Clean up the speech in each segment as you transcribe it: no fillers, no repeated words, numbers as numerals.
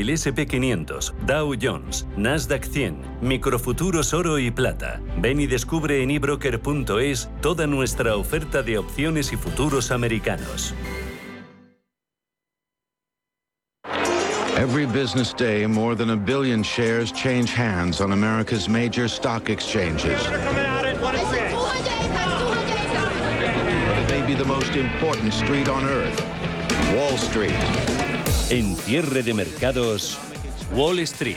el S&P 500, Dow Jones, Nasdaq 100, microfuturos oro y plata. Ven y descubre en ebroker.es toda nuestra oferta de opciones y futuros americanos. Every business day, more than 1 billion shares change hands on America's major stock exchanges. Maybe the most important street on earth, Wall Street. En cierre de mercados, Wall Street.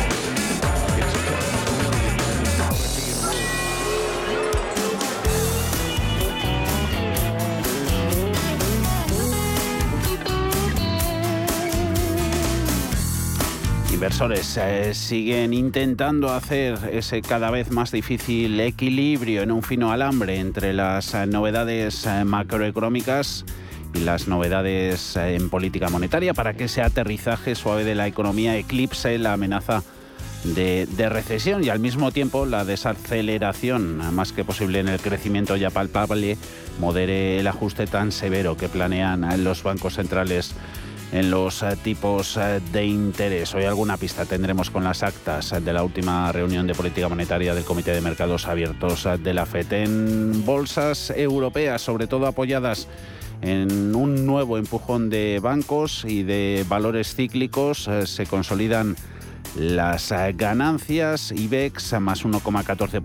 Inversores siguen intentando hacer ese cada vez más difícil equilibrio en un fino alambre entre las novedades macroeconómicas y las novedades en política monetaria para que ese aterrizaje suave de la economía eclipse la amenaza de recesión y al mismo tiempo la desaceleración más que posible en el crecimiento ya palpable modere el ajuste tan severo que planean los bancos centrales en los tipos de interés. Hoy alguna pista tendremos con las actas de la última reunión de política monetaria del Comité de Mercados Abiertos de la FED. En bolsas europeas, sobre todo apoyadas en un nuevo empujón de bancos y de valores cíclicos, se consolidan las ganancias. IBEX más 1,14%,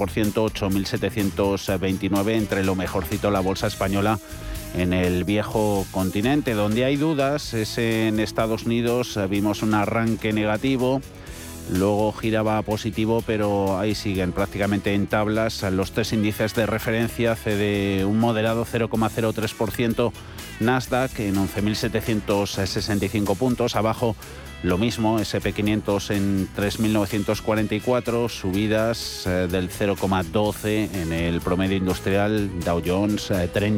8.729, entre lo mejorcito la bolsa española en el viejo continente. Donde hay dudas es en Estados Unidos. Vimos un arranque negativo, luego giraba positivo, pero ahí siguen prácticamente en tablas. Los tres índices de referencia cede un moderado 0,03%, Nasdaq en 11.765 puntos, abajo lo mismo, S&P 500 en 3.944, subidas del 0,12 en el promedio industrial, Dow Jones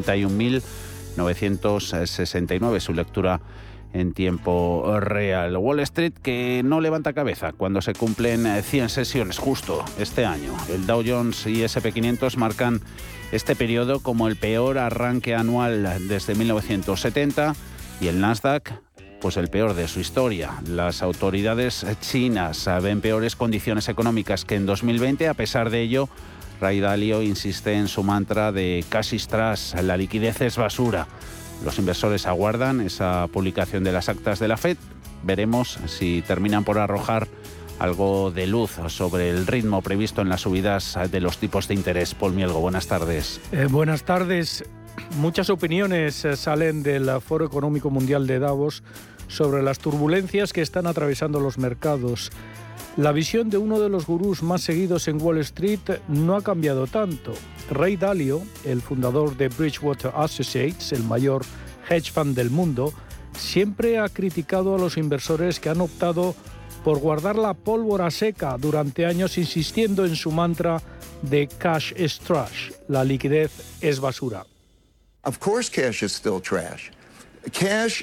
31.969, su lectura en tiempo real. Wall Street que no levanta cabeza cuando se cumplen 100 sesiones justo este año. El Dow Jones y S&P 500 marcan este periodo como el peor arranque anual desde 1970 y el Nasdaq pues el peor de su historia. Las autoridades chinas ven peores condiciones económicas que en 2020. A pesar de ello, Ray Dalio insiste en su mantra de cash is trash, la liquidez es basura. Los inversores aguardan esa publicación de las actas de la FED. Veremos si terminan por arrojar algo de luz sobre el ritmo previsto en las subidas de los tipos de interés. Paul Mielgo, buenas tardes. Buenas tardes. Muchas opiniones salen del Foro Económico Mundial de Davos sobre las turbulencias que están atravesando los mercados. La visión de uno de los gurús más seguidos en Wall Street no ha cambiado tanto. Ray Dalio, el fundador de Bridgewater Associates, el mayor hedge fund del mundo, siempre ha criticado a los inversores que han optado por guardar la pólvora seca durante años, insistiendo en su mantra de cash is trash, la liquidez es basura. Of course cash is still trash. Cash,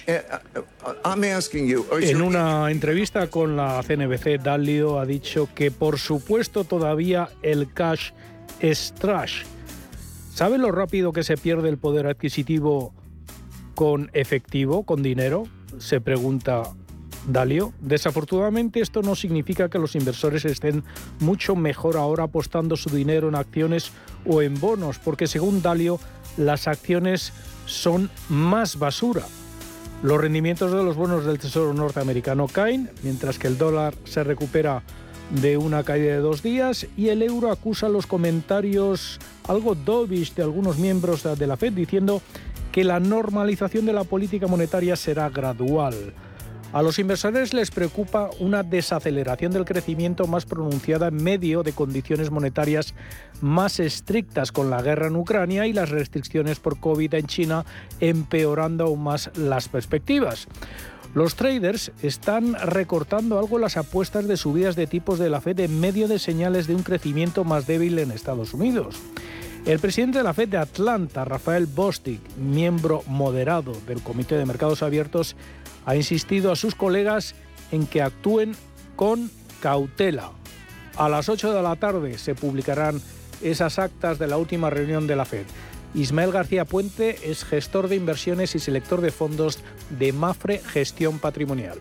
I'm asking you. En una entrevista con la CNBC, Dalio ha dicho que por supuesto todavía el cash es trash. ¿Sabe lo rápido que se pierde el poder adquisitivo con efectivo, con dinero? Se pregunta Dalio. Desafortunadamente esto no significa que los inversores estén mucho mejor ahora apostando su dinero en acciones o en bonos, porque según Dalio las acciones son más basura. Los rendimientos de los bonos del Tesoro norteamericano caen, mientras que el dólar se recupera de una caída de 2 días y el euro acusa los comentarios algo dovish de algunos miembros de la FED, diciendo que la normalización de la política monetaria será gradual. A los inversores les preocupa una desaceleración del crecimiento más pronunciada en medio de condiciones monetarias más estrictas con la guerra en Ucrania y las restricciones por COVID en China, empeorando aún más las perspectivas. Los traders están recortando algo las apuestas de subidas de tipos de la FED en medio de señales de un crecimiento más débil en Estados Unidos. El presidente de la FED de Atlanta, Raphael Bostic, miembro moderado del Comité de Mercados Abiertos, ha insistido a sus colegas en que actúen con cautela. A las 8 de la tarde se publicarán esas actas de la última reunión de la FED. Ismael García Puente es gestor de inversiones y selector de fondos de Mafre Gestión Patrimonial.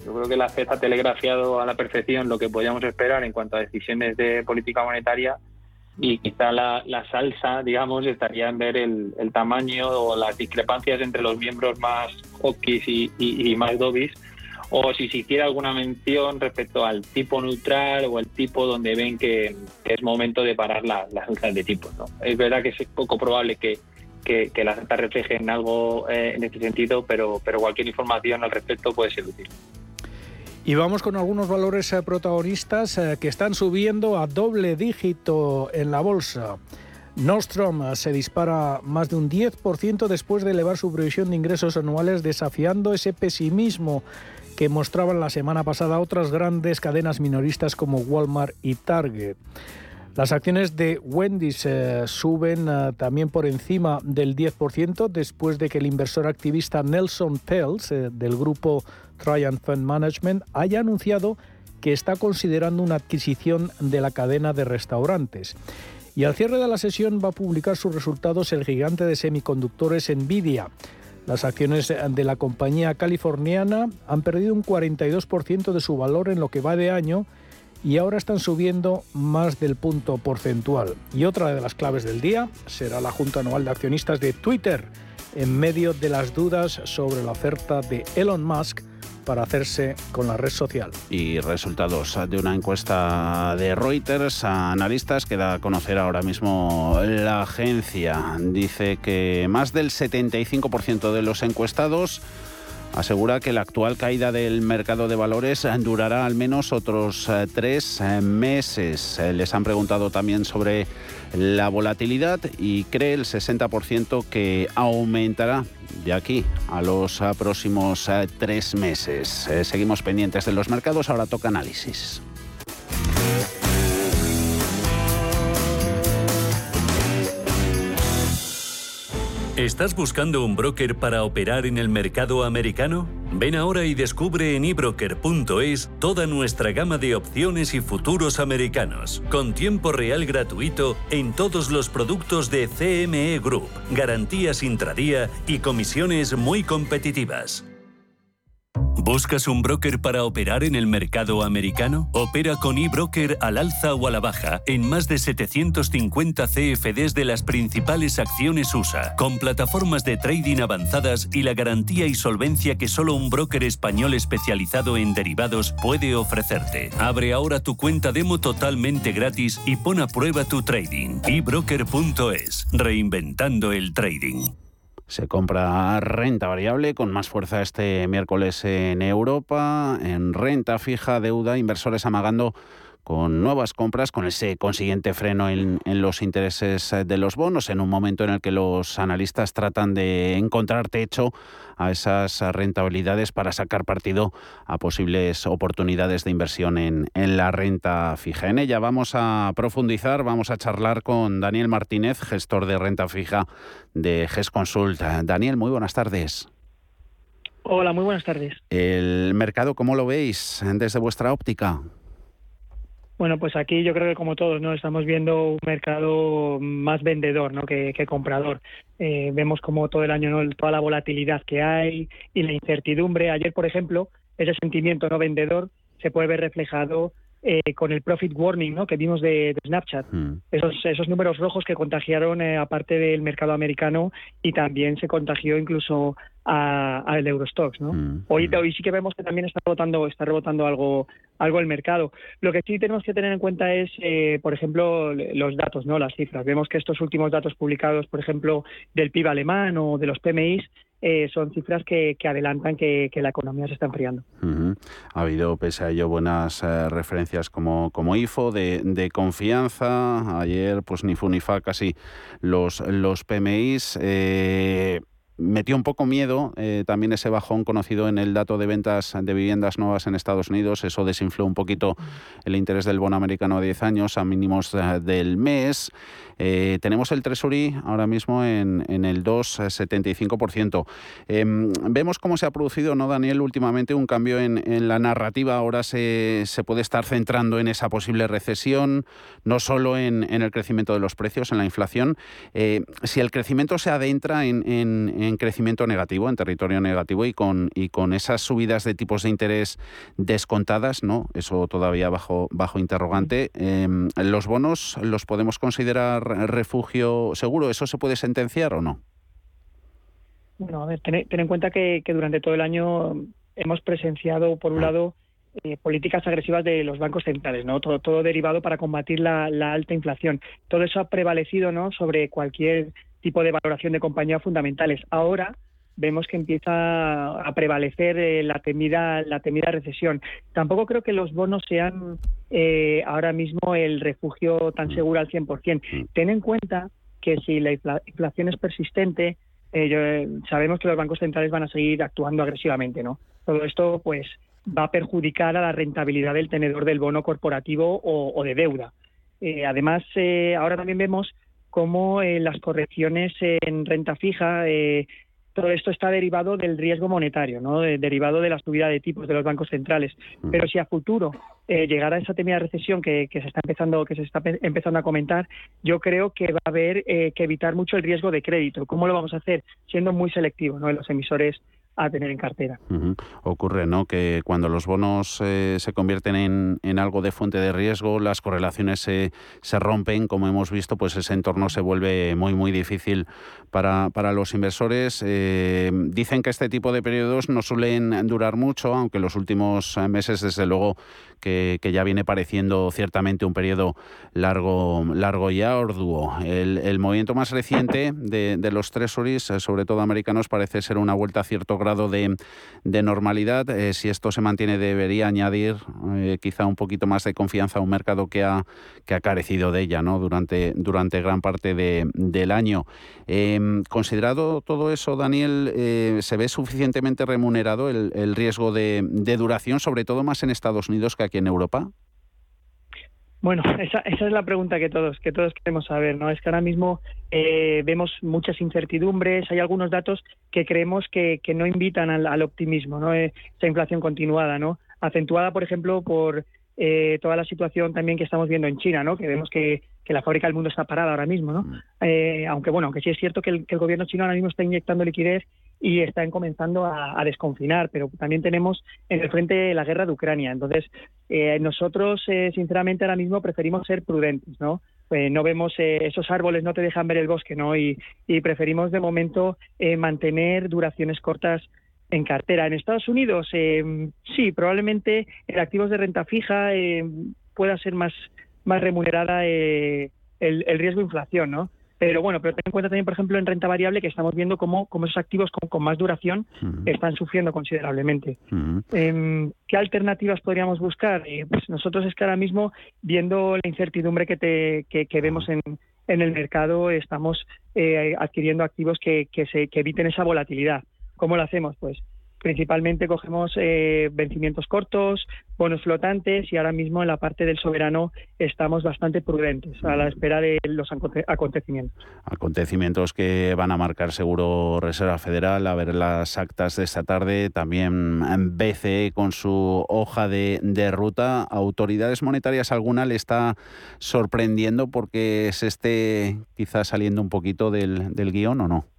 Yo creo que la FED ha telegrafiado a la perfección lo que podíamos esperar en cuanto a decisiones de política monetaria, y quizá la salsa, digamos, estaría en ver el tamaño o las discrepancias entre los miembros más hawkish y más dovish, o si se hiciera alguna mención respecto al tipo neutral o el tipo donde ven que es momento de parar las alzas de tipos, ¿no? Es verdad que es poco probable que las alzas reflejen algo en este sentido, pero cualquier información al respecto puede ser útil. Y vamos con algunos valores protagonistas que están subiendo a doble dígito en la bolsa. Nordstrom se dispara más de un 10% después de elevar su previsión de ingresos anuales, desafiando ese pesimismo que mostraban la semana pasada otras grandes cadenas minoristas como Walmart y Target. Las acciones de Wendy's suben también por encima del 10% después de que el inversor activista Nelson Peltz del grupo Trian Fund Management haya anunciado que está considerando una adquisición de la cadena de restaurantes. Y al cierre de la sesión va a publicar sus resultados el gigante de semiconductores Nvidia. Las acciones de la compañía californiana han perdido un 42% de su valor en lo que va de año y ahora están subiendo más del punto porcentual. Y otra de las claves del día será la Junta Anual de Accionistas de Twitter, en medio de las dudas sobre la oferta de Elon Musk para hacerse con la red social. Y resultados de una encuesta de Reuters a analistas que da a conocer ahora mismo la agencia. Dice que más del 75% de los encuestados asegura que la actual caída del mercado de valores durará al menos otros 3 meses. Les han preguntado también sobre la volatilidad y cree el 60% que aumentará de aquí a los próximos 3 meses. Seguimos pendientes de los mercados, ahora toca análisis. ¿Estás buscando un broker para operar en el mercado americano? Ven ahora y descubre en ebroker.es toda nuestra gama de opciones y futuros americanos, con tiempo real gratuito en todos los productos de CME Group, garantías intradía y comisiones muy competitivas. ¿Buscas un broker para operar en el mercado americano? Opera con eBroker al alza o a la baja en más de 750 CFDs de las principales acciones USA, con plataformas de trading avanzadas y la garantía y solvencia que solo un broker español especializado en derivados puede ofrecerte. Abre ahora tu cuenta demo totalmente gratis y pon a prueba tu trading. eBroker.es, reinventando el trading. Se compra renta variable con más fuerza este miércoles en Europa. En renta fija, deuda, inversores amagando con nuevas compras, con ese consiguiente freno en los intereses de los bonos, en un momento en el que los analistas tratan de encontrar techo a esas rentabilidades para sacar partido a posibles oportunidades de inversión en la renta fija. En ella vamos a profundizar, vamos a charlar con Daniel Martínez, gestor de renta fija de GESConsult. Daniel, muy buenas tardes. Hola, muy buenas tardes. ¿El mercado cómo lo veis desde vuestra óptica? Bueno, pues aquí yo creo que como todos, ¿no? Estamos viendo un mercado más vendedor, ¿no? que comprador. Vemos como todo el año, ¿no? Toda la volatilidad que hay y la incertidumbre. Ayer, por ejemplo, ese sentimiento no vendedor se puede ver reflejado con el profit warning, ¿no? que vimos de Snapchat. Esos números rojos que contagiaron aparte del mercado americano y también se contagió incluso al Eurostoxx, ¿no? Hoy sí que vemos que también está rebotando algo el mercado. Lo que sí tenemos que tener en cuenta es, por ejemplo, los datos, ¿no? Las cifras. Vemos que estos últimos datos publicados, por ejemplo, del PIB alemán o de los PMIs, son cifras que adelantan que la economía se está enfriando. Ha habido, pese a ello, buenas referencias como IFO de confianza. Ayer, pues ni fu ni fa casi los PMIs. Metió un poco miedo también ese bajón conocido en el dato de ventas de viviendas nuevas en Estados Unidos. Eso desinfló un poquito el interés del bono americano a 10 años a mínimos del mes. Tenemos el Treasury ahora mismo en el 2,75%. Vemos cómo se ha producido, ¿no, Daniel, últimamente un cambio en la narrativa. Ahora se puede estar centrando en esa posible recesión, no solo en el crecimiento de los precios, en la inflación. Si el crecimiento se adentra en en crecimiento negativo, en territorio negativo, y con esas subidas de tipos de interés descontadas, ¿no? Eso todavía bajo interrogante. ¿Los bonos los podemos considerar refugio seguro? ¿Eso se puede sentenciar o no? Bueno, a ver, ten en cuenta que durante todo el año hemos presenciado, por un lado, políticas agresivas de los bancos centrales, ¿no? Todo derivado para combatir la alta inflación. Todo eso ha prevalecido, ¿no?, sobre cualquier tipo de valoración de compañías fundamentales. Ahora vemos que empieza a prevalecer la temida recesión. Tampoco creo que los bonos sean ahora mismo el refugio tan seguro al 100%. Ten en cuenta que si la inflación es persistente, sabemos que los bancos centrales van a seguir actuando agresivamente, ¿no? Todo esto, pues, va a perjudicar a la rentabilidad del tenedor del bono corporativo o de deuda. Además, ahora también vemos cómo las correcciones en renta fija, todo esto está derivado del riesgo monetario, ¿no? Derivado de la subida de tipos de los bancos centrales. Pero si a futuro llegara esa temida recesión que se está empezando a comentar, yo creo que va a haber que evitar mucho el riesgo de crédito. ¿Cómo lo vamos a hacer? Siendo muy selectivos, ¿no?, en los emisores a tener en cartera. Ocurre, ¿no?, que cuando los bonos se convierten en algo de fuente de riesgo, las correlaciones se rompen, como hemos visto, pues ese entorno se vuelve muy, muy difícil para los inversores. Dicen que este tipo de periodos no suelen durar mucho, aunque los últimos meses, desde luego, que ya viene pareciendo ciertamente un periodo largo y arduo. El movimiento más reciente de los treasuries, sobre todo americanos, parece ser una vuelta a cierto grado de normalidad. Si esto se mantiene, debería añadir quizá un poquito más de confianza a un mercado que ha carecido de ella, ¿no?, durante gran parte del año. Considerado todo eso, Daniel, ¿se ve suficientemente remunerado el riesgo de duración, sobre todo más en Estados Unidos que aquí en Europa? Bueno, esa es la pregunta que todos queremos saber, ¿no? Es que ahora mismo vemos muchas incertidumbres, hay algunos datos que creemos que no invitan al optimismo, ¿no? Esa inflación continuada, ¿no?, acentuada, por ejemplo, por toda la situación también que estamos viendo en China, ¿no?, que vemos que la fábrica del mundo está parada ahora mismo, ¿no? Aunque sí es cierto que el gobierno chino ahora mismo está inyectando liquidez y están comenzando a desconfinar, pero también tenemos en el frente la guerra de Ucrania. Entonces, nosotros, sinceramente, ahora mismo preferimos ser prudentes, ¿no? No vemos esos árboles, no te dejan ver el bosque, ¿no? Y preferimos, de momento, mantener duraciones cortas en cartera. En Estados Unidos, sí, probablemente en activos de renta fija pueda ser más remunerada el riesgo de inflación, ¿no? Pero ten en cuenta también, por ejemplo, en renta variable, que estamos viendo cómo esos activos con más duración están sufriendo considerablemente. ¿Qué alternativas podríamos buscar? Pues nosotros es que ahora mismo, viendo la incertidumbre que vemos en el mercado, estamos adquiriendo activos que eviten esa volatilidad. ¿Cómo lo hacemos? Pues principalmente cogemos vencimientos cortos, bonos flotantes, y ahora mismo en la parte del soberano estamos bastante prudentes a la espera de los acontecimientos. Acontecimientos que van a marcar seguro Reserva Federal, a ver las actas de esta tarde, también BCE con su hoja de ruta. ¿Autoridades monetarias alguna le está sorprendiendo porque se esté quizás saliendo un poquito del guión o no?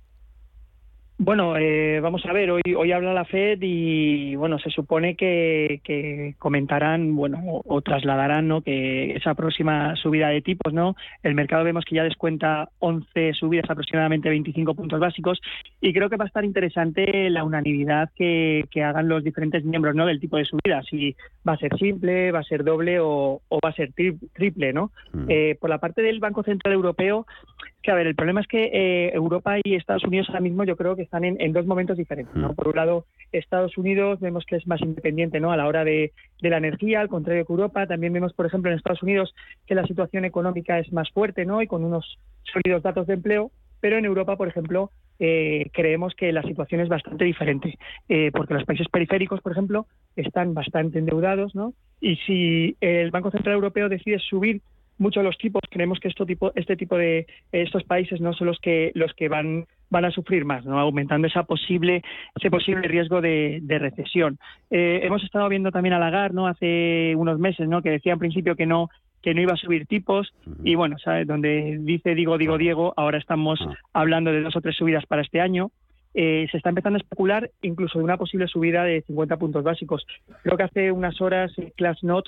Bueno, vamos a ver, hoy habla la FED y, bueno, se supone que comentarán, bueno, o trasladarán, ¿no?, que esa próxima subida de tipos, ¿no? El mercado vemos que ya descuenta 11 subidas, aproximadamente 25 puntos básicos, y creo que va a estar interesante la unanimidad que hagan los diferentes miembros, ¿no?, del tipo de subida, si va a ser simple, va a ser doble o va a ser triple, ¿no? Por la parte del Banco Central Europeo, que, a ver, el problema es que Europa y Estados Unidos ahora mismo yo creo que están en dos momentos diferentes, ¿no? Por un lado, Estados Unidos vemos que es más independiente, ¿no?, a la hora de la energía, al contrario que Europa. También vemos, por ejemplo, en Estados Unidos que la situación económica es más fuerte, ¿no?, y con unos sólidos datos de empleo, pero en Europa, por ejemplo, creemos que la situación es bastante diferente, porque los países periféricos, por ejemplo, están bastante endeudados, ¿no? Y si el Banco Central Europeo decide subir mucho los tipos, creemos que este tipo de estos países no son los que van a sufrir más, ¿no?, aumentando ese posible riesgo de recesión. Hemos estado viendo también a Lagarde, ¿no?, hace unos meses, ¿no?, que decía en principio que no iba a subir tipos, y bueno, ¿sabes? Donde dice Diego, ahora estamos hablando de 2 o 3 subidas para este año. se está empezando a especular incluso de una posible subida de 50 puntos básicos. Creo que hace unas horas Klaas Knot,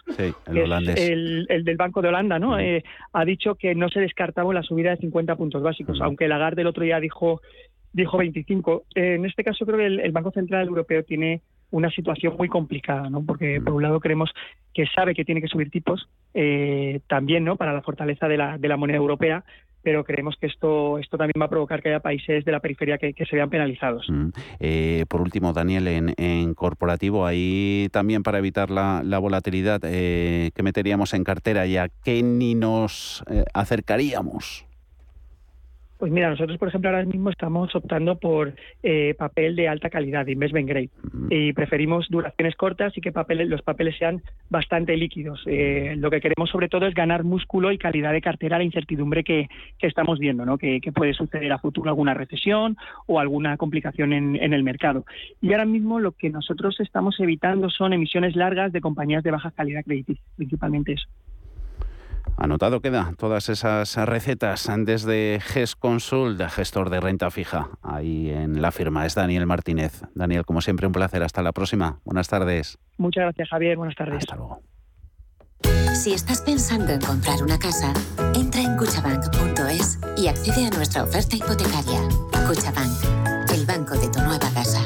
el del Banco de Holanda, ¿no? Ha dicho que no se descartaba la subida de 50 puntos básicos, aunque Lagarde el otro día dijo 25. En este caso creo que el Banco Central Europeo tiene una situación muy complicada, ¿no? Porque por un lado creemos que sabe que tiene que subir tipos, también, ¿no?, para la fortaleza de la moneda europea, pero creemos que esto también va a provocar que haya países de la periferia que se vean penalizados. Por último, Daniel, en corporativo, ahí también para evitar la volatilidad, ¿qué meteríamos en cartera y a qué ni nos acercaríamos? Pues mira, nosotros, por ejemplo, ahora mismo estamos optando por papel de alta calidad, investment grade, y preferimos duraciones cortas y que los papeles sean bastante líquidos. Lo que queremos sobre todo es ganar músculo y calidad de cartera a la incertidumbre que estamos viendo, ¿no? Que puede suceder a futuro alguna recesión o alguna complicación en el mercado. Y ahora mismo lo que nosotros estamos evitando son emisiones largas de compañías de baja calidad crediticia, principalmente eso. Anotado queda todas esas recetas desde GESConsult, gestor de renta fija. Ahí en la firma es Daniel Martínez. Daniel, como siempre, un placer. Hasta la próxima. Buenas tardes. Muchas gracias, Javier. Buenas tardes. Hasta luego. Si estás pensando en comprar una casa, entra en cuchabank.es y accede a nuestra oferta hipotecaria. Cuchabank, el banco de tu nueva casa.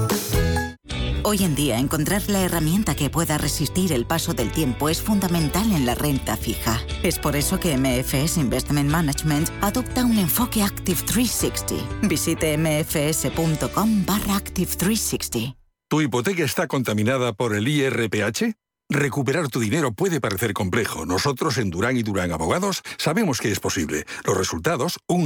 Hoy en día, encontrar la herramienta que pueda resistir el paso del tiempo es fundamental en la renta fija. Es por eso que MFS Investment Management adopta un enfoque Active 360. Visite mfs.com/Active 360. ¿Tu hipoteca está contaminada por el IRPH? Recuperar tu dinero puede parecer complejo. Nosotros en Durán y Durán Abogados sabemos que es posible. Los resultados, un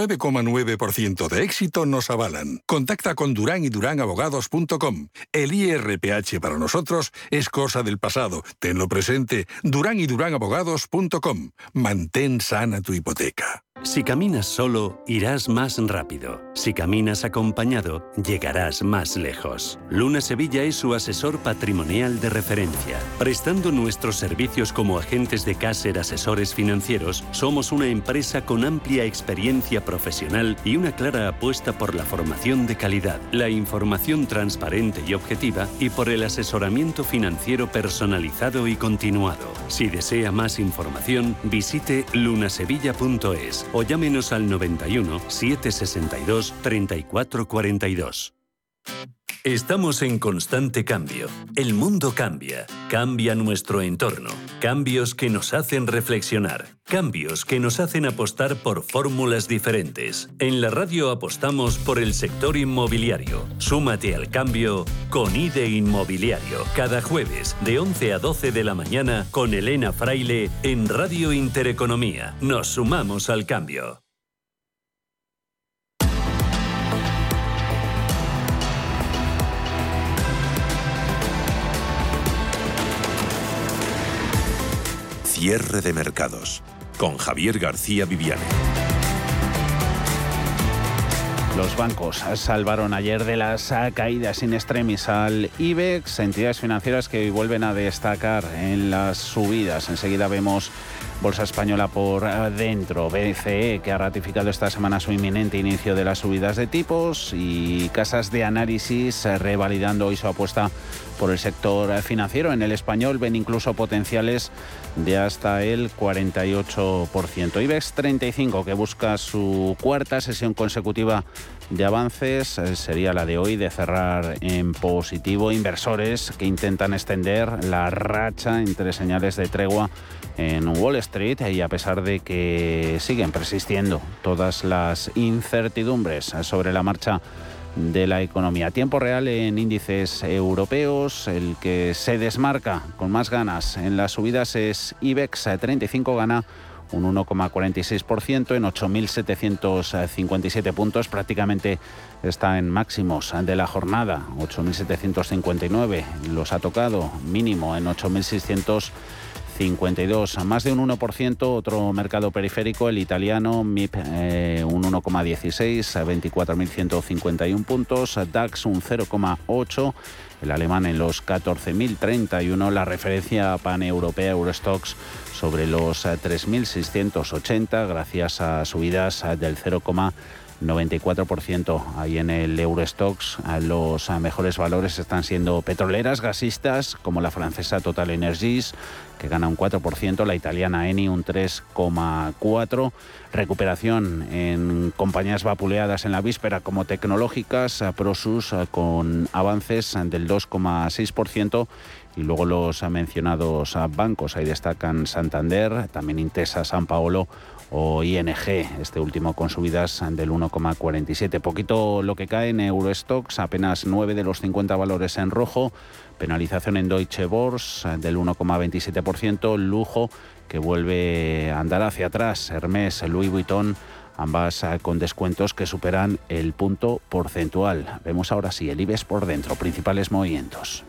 99,9% de éxito, nos avalan. Contacta con duranyduránabogados.com. El IRPH para nosotros es cosa del pasado. Tenlo presente. duranyduránabogados.com. Mantén sana tu hipoteca. Si caminas solo, irás más rápido. Si caminas acompañado, llegarás más lejos. Luna Sevilla es su asesor patrimonial de referencia. Prestando nuestros servicios como agentes de Caser Asesores Financieros, somos una empresa con amplia experiencia profesional y una clara apuesta por la formación de calidad, la información transparente y objetiva y por el asesoramiento financiero personalizado y continuado. Si desea más información, visite lunasevilla.es o llámenos al 91 762 3442. Estamos en constante cambio. El mundo cambia. Cambia nuestro entorno. Cambios que nos hacen reflexionar. Cambios que nos hacen apostar por fórmulas diferentes. En la radio apostamos por el sector inmobiliario. Súmate al cambio con IDE Inmobiliario. Cada jueves de 11 a 12 de la mañana con Elena Fraile en Radio Intereconomía. Nos sumamos al cambio. Cierre de mercados, con Javier García Viviani. Los bancos salvaron ayer de las caídas in extremis al IBEX, entidades financieras que hoy vuelven a destacar en las subidas. Enseguida vemos Bolsa Española por dentro, BCE, que ha ratificado esta semana su inminente inicio de las subidas de tipos, y casas de análisis revalidando hoy su apuesta por el sector financiero. En el español ven incluso potenciales de hasta el 48%. IBEX 35, que busca su cuarta sesión consecutiva de avances, sería la de hoy, de cerrar en positivo. Inversores que intentan extender la racha entre señales de tregua en Wall Street, y a pesar de que siguen persistiendo todas las incertidumbres sobre la marcha de la economía. Tiempo real en índices europeos. El que se desmarca con más ganas en las subidas es IBEX 35, gana un 1,46% en 8.757 puntos. Prácticamente está en máximos de la jornada, 8.759. Los ha tocado mínimo en 8.652. Más de un 1%, otro mercado periférico, el italiano, MIP un 1,16, a 24.151 puntos. DAX un 0,8. El alemán en los 14.031. La referencia paneuropea Eurostoxx sobre los 3.680, gracias a subidas del 0,9%. 94%. Ahí en el Eurostoxx los mejores valores están siendo petroleras, gasistas, como la francesa Total Energies, que gana un 4%, la italiana Eni un 3,4%. Recuperación en compañías vapuleadas en la víspera como tecnológicas, Prosus con avances del 2,6%. Y luego los mencionados bancos, ahí destacan Santander, también Intesa Sanpaolo o ING, este último con subidas del 1,47%. Poquito lo que cae en Eurostoxx, apenas 9 de los 50 valores en rojo. Penalización en Deutsche Börse del 1,27%. Lujo que vuelve a andar hacia atrás. Hermès, Louis Vuitton, ambas con descuentos que superan el punto porcentual. Vemos ahora sí el IBEX por dentro, principales movimientos.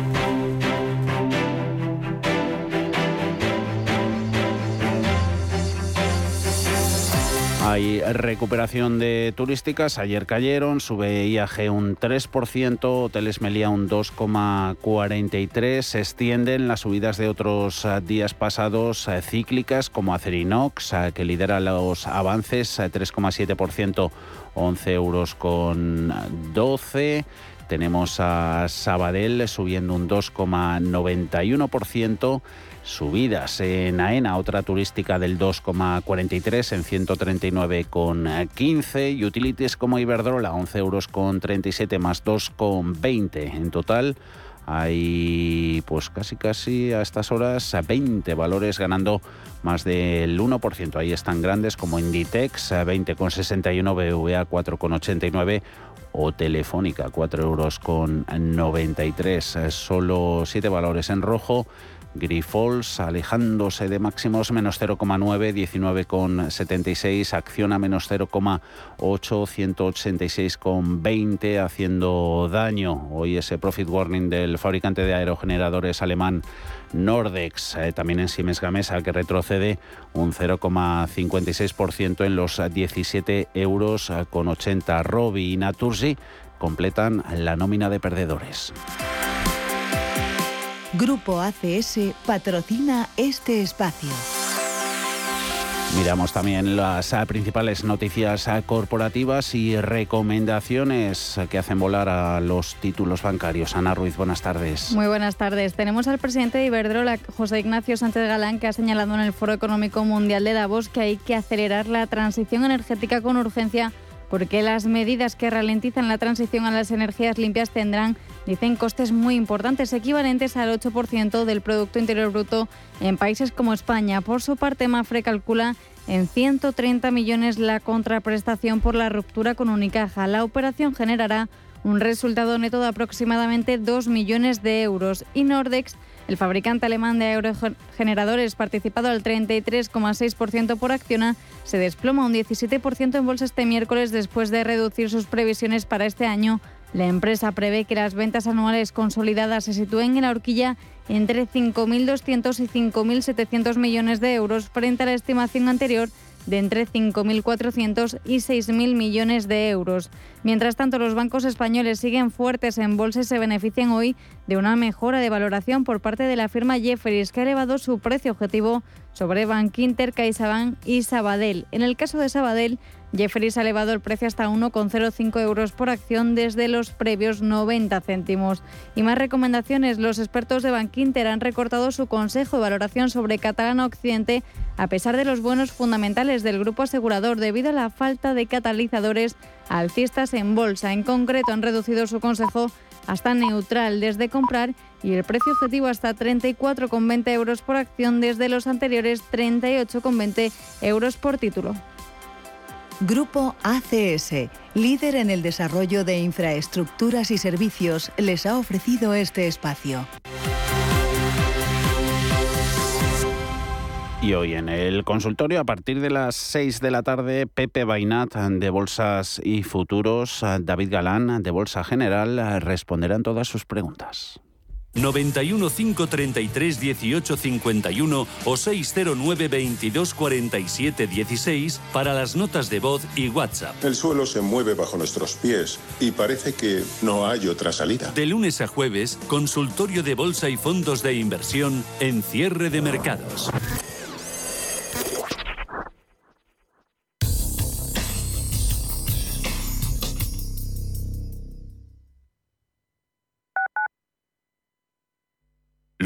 Hay recuperación de turísticas, ayer cayeron, sube IAG un 3%, Hoteles Meliá un 2,43%, se extienden las subidas de otros días pasados cíclicas como Acerinox, que lidera los avances, 3,7%, 11,12 €. Tenemos a Sabadell subiendo un 2,91%. Subidas en AENA, otra turística del 2,43 en 139,15. Y utilities como Iberdrola, 11,37 € más 2,20. En total hay pues casi a estas horas 20 valores ganando más del 1%. Ahí están grandes como Inditex, 20,61, BVA 4,89 o Telefónica, 4,93 €. Solo 7 valores en rojo. Grifols alejándose de máximos, menos 0,9, 19,76, Acciona menos 0,8, 186,20, haciendo daño hoy ese profit warning del fabricante de aerogeneradores alemán Nordex, también en Siemens Gamesa, que retrocede un 0,56% en los 17,80 €. Robi y Naturgy completan la nómina de perdedores. Grupo ACS patrocina este espacio. Miramos también las principales noticias corporativas y recomendaciones que hacen volar a los títulos bancarios. Ana Ruiz, buenas tardes. Muy buenas tardes. Tenemos al presidente de Iberdrola, José Ignacio Sánchez Galán, que ha señalado en el Foro Económico Mundial de Davos que hay que acelerar la transición energética con urgencia, porque las medidas que ralentizan la transición a las energías limpias tendrán, dicen, costes muy importantes, equivalentes al 8% del Producto Interior Bruto en países como España. Por su parte, Mapfre calcula en 130 millones la contraprestación por la ruptura con Unicaja. La operación generará un resultado neto de aproximadamente 2 millones de euros. Y Nordex, el fabricante alemán de aerogeneradores, participado al 33,6% por Acciona, se desploma un 17% en bolsa este miércoles después de reducir sus previsiones para este año. La empresa prevé que las ventas anuales consolidadas se sitúen en la horquilla entre 5.200 y 5.700 millones de euros frente a la estimación anterior de entre 5.400 y 6.000 millones de euros. Mientras tanto, los bancos españoles siguen fuertes en bolsa y se benefician hoy de una mejora de valoración por parte de la firma Jefferies, que ha elevado su precio objetivo sobre Bankinter, CaixaBank y Sabadell. En el caso de Sabadell, Jefferies ha elevado el precio hasta 1,05 euros por acción desde los previos 90 céntimos. Y más recomendaciones. Los expertos de Bankinter han recortado su consejo de valoración sobre Catalana Occidente a pesar de los buenos fundamentales del grupo asegurador debido a la falta de catalizadores alcistas en bolsa. En concreto, han reducido su consejo hasta neutral desde comprar y el precio objetivo hasta 34,20 euros por acción desde los anteriores 38,20 euros por título. Grupo ACS, líder en el desarrollo de infraestructuras y servicios, les ha ofrecido este espacio. Y hoy en el consultorio, a partir de las 6 de la tarde, Pepe Bainat, de Bolsas y Futuros, David Galán, de Bolsa General, responderán todas sus preguntas. 91 533 18 51 o 609 22 47 16 para las notas de voz y WhatsApp. El suelo se mueve bajo nuestros pies y parece que no hay otra salida. De lunes a jueves, consultorio de bolsa y fondos de inversión en cierre de mercados.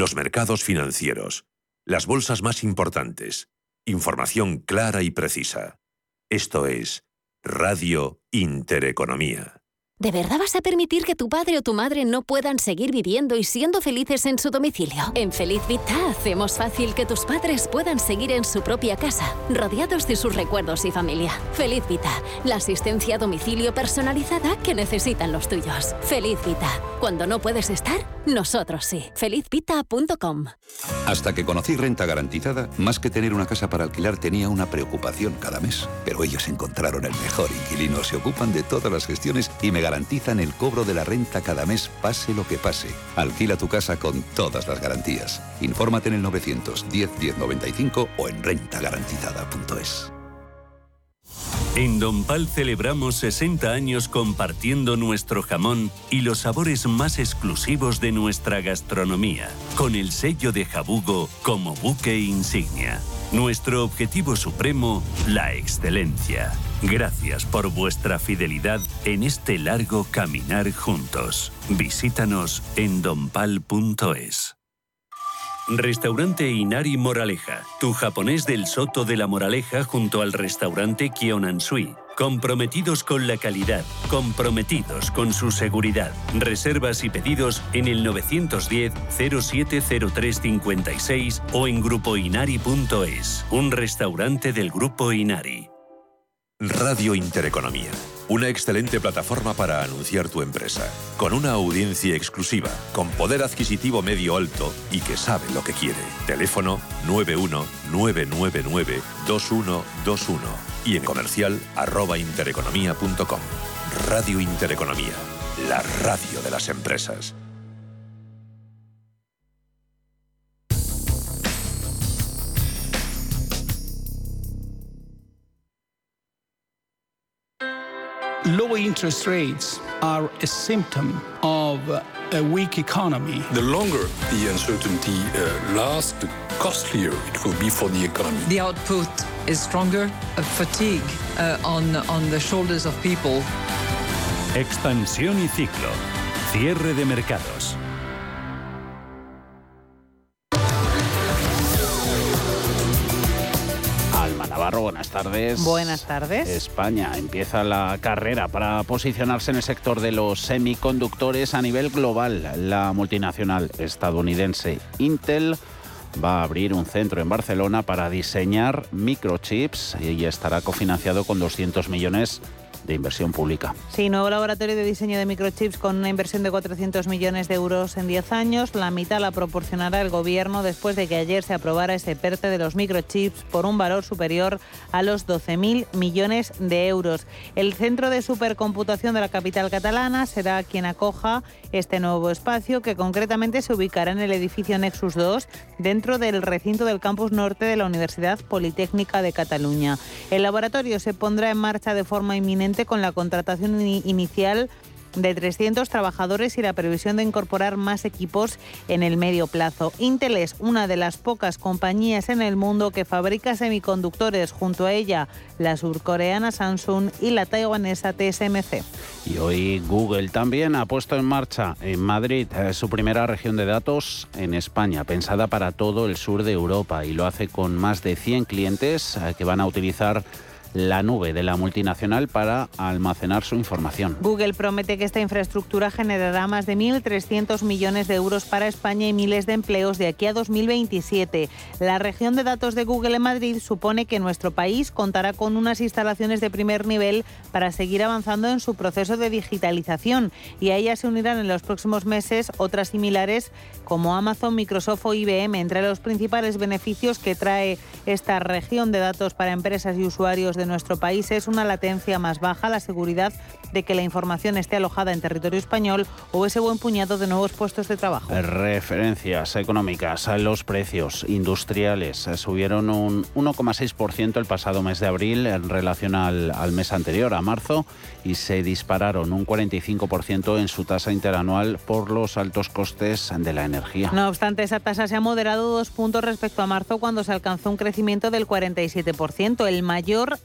los mercados financieros, las bolsas más importantes, información clara y precisa. Esto es Radio Intereconomía. ¿De verdad vas a permitir que tu padre o tu madre no puedan seguir viviendo y siendo felices en su domicilio? En Feliz Vita hacemos fácil que tus padres puedan seguir en su propia casa, rodeados de sus recuerdos y familia. Feliz Vita, la asistencia a domicilio personalizada que necesitan los tuyos. Feliz Vita, cuando no puedes estar, nosotros sí. Felizvita.com. Hasta que conocí Renta Garantizada, más que tener una casa para alquilar tenía una preocupación cada mes. Pero ellos encontraron el mejor inquilino, se ocupan de todas las gestiones y me garantizan el cobro de la renta cada mes, pase lo que pase. Alquila tu casa con todas las garantías. Infórmate en el 910 1095 o en rentagarantizada.es. En Don Pal celebramos 60 años compartiendo nuestro jamón y los sabores más exclusivos de nuestra gastronomía, con el sello de Jabugo como buque insignia. Nuestro objetivo supremo, la excelencia. Gracias por vuestra fidelidad en este largo caminar juntos. Visítanos en donpal.es. Restaurante Inari Moraleja, tu japonés del Soto de la Moraleja junto al restaurante Kyonansui. Comprometidos con la calidad, comprometidos con su seguridad. Reservas y pedidos en el 910-070356 o en grupoinari.es. Un restaurante del Grupo Inari. Radio Intereconomía, una excelente plataforma para anunciar tu empresa, con una audiencia exclusiva, con poder adquisitivo medio-alto y que sabe lo que quiere. Teléfono 91-999-2121 y en comercial @intereconomía.com. Radio Intereconomía, la radio de las empresas. Low interest rates are a symptom of a weak economy. The longer the uncertainty lasts, the costlier it will be for the economy. The output is stronger, a fatigue on the shoulders of people. Expansión y ciclo. Cierre de mercados. Navarro, buenas tardes. Buenas tardes. España empieza la carrera para posicionarse en el sector de los semiconductores a nivel global. La multinacional estadounidense Intel va a abrir un centro en Barcelona para diseñar microchips y estará cofinanciado con 200 millones de inversión pública. Sí, nuevo laboratorio de diseño de microchips con una inversión de 400 millones de euros en 10 años. La mitad la proporcionará el Gobierno después de que ayer se aprobara ese PERTE de los microchips por un valor superior a los 12.000 millones de euros. El centro de supercomputación de la capital catalana será quien acoja este nuevo espacio, que concretamente se ubicará en el edificio Nexus 2, dentro del recinto del campus norte de la Universidad Politécnica de Cataluña. El laboratorio se pondrá en marcha de forma inminente con la contratación inicial de 300 trabajadores y la previsión de incorporar más equipos en el medio plazo. Intel es una de las pocas compañías en el mundo que fabrica semiconductores, junto a ella la surcoreana Samsung y la taiwanesa TSMC. Y hoy Google también ha puesto en marcha en Madrid su primera región de datos en España, pensada para todo el sur de Europa, y lo hace con más de 100 clientes que van a utilizar la nube de la multinacional para almacenar su información. Google promete que esta infraestructura generará más de 1.300 millones de euros para España y miles de empleos de aquí a 2027. La región de datos de Google en Madrid supone que nuestro país contará con unas instalaciones de primer nivel para seguir avanzando en su proceso de digitalización, y a ellas se unirán en los próximos meses otras similares como Amazon, Microsoft o IBM. Entre los principales beneficios que trae esta región de datos para empresas y usuarios de nuestro país es una latencia más baja, la seguridad de que la información esté alojada en territorio español o ese buen puñado de nuevos puestos de trabajo. Referencias económicas. Los precios industriales subieron un 1,6% el pasado mes de abril en relación al mes anterior, a marzo, y se dispararon un 45% en su tasa interanual por los altos costes de la energía. No obstante, esa tasa se ha moderado 2 puntos respecto a marzo, cuando se alcanzó un crecimiento del 47%, el mayor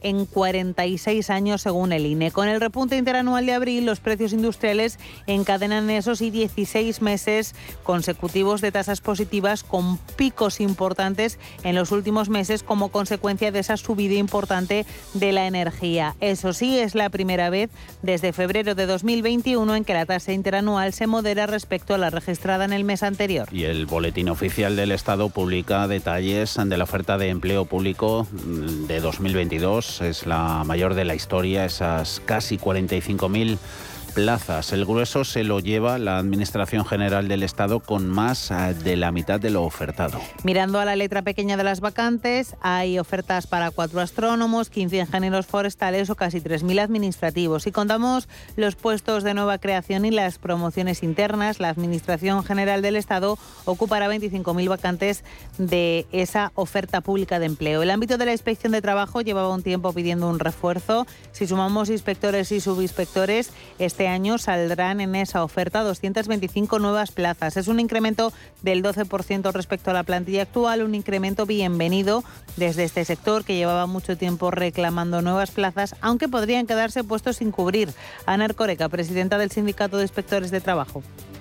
en 46 años según el INE. Con el repunte interanual de abril, los precios industriales encadenan esos y 16 meses consecutivos de tasas positivas con picos importantes en los últimos meses como consecuencia de esa subida importante de la energía. Eso sí, es la primera vez desde febrero de 2021 en que la tasa interanual se modera respecto a la registrada en el mes anterior. Y el Boletín Oficial del Estado publica detalles de la oferta de empleo público de 2022. Es la mayor de la historia, esas casi 45.000 plazas. El grueso se lo lleva la Administración General del Estado con más de la mitad de lo ofertado. Mirando a la letra pequeña de las vacantes, hay ofertas para 4 astrónomos, 15 ingenieros forestales o casi 3.000 administrativos. Si contamos los puestos de nueva creación y las promociones internas, la Administración General del Estado ocupará 25.000 vacantes de esa oferta pública de empleo. El ámbito de la inspección de trabajo llevaba un tiempo pidiendo un refuerzo. Si sumamos inspectores y subinspectores, este año saldrán en esa oferta 225 nuevas plazas. Es un incremento del 12% respecto a la plantilla actual, un incremento bienvenido desde este sector que llevaba mucho tiempo reclamando nuevas plazas, aunque podrían quedarse puestos sin cubrir. Ana Ercoreca, presidenta del Sindicato de Inspectores de Trabajo.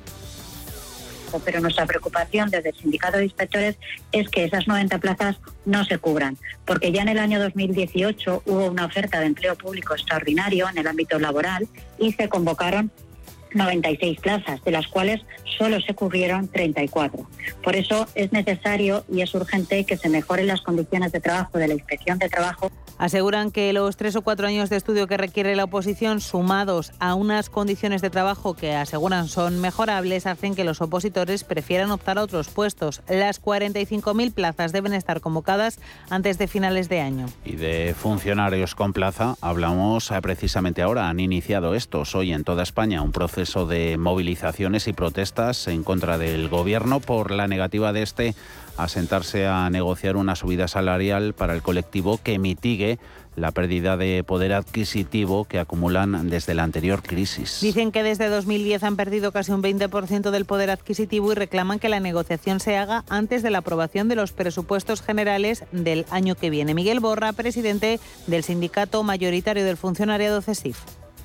Pero nuestra preocupación desde el Sindicato de Inspectores es que esas 90 plazas no se cubran, porque ya en el año 2018 hubo una oferta de empleo público extraordinario en el ámbito laboral y se convocaron 96 plazas, de las cuales solo se cubrieron 34. Por eso es necesario y es urgente que se mejoren las condiciones de trabajo de la Inspección de Trabajo. Aseguran que los 3 o 4 años de estudio que requiere la oposición, sumados a unas condiciones de trabajo que aseguran son mejorables, hacen que los opositores prefieran optar a otros puestos. Las 45.000 plazas deben estar convocadas antes de finales de año. Y de funcionarios con plaza hablamos precisamente ahora. Han iniciado estos hoy en toda España un proceso de movilizaciones y protestas en contra del Gobierno por la negativa de este a sentarse a negociar una subida salarial para el colectivo que mitigue la pérdida de poder adquisitivo que acumulan desde la anterior crisis. Dicen que desde 2010 han perdido casi un 20% del poder adquisitivo y reclaman que la negociación se haga antes de la aprobación de los presupuestos generales del año que viene. Miguel Borra, presidente del sindicato mayoritario del funcionariado CESIF.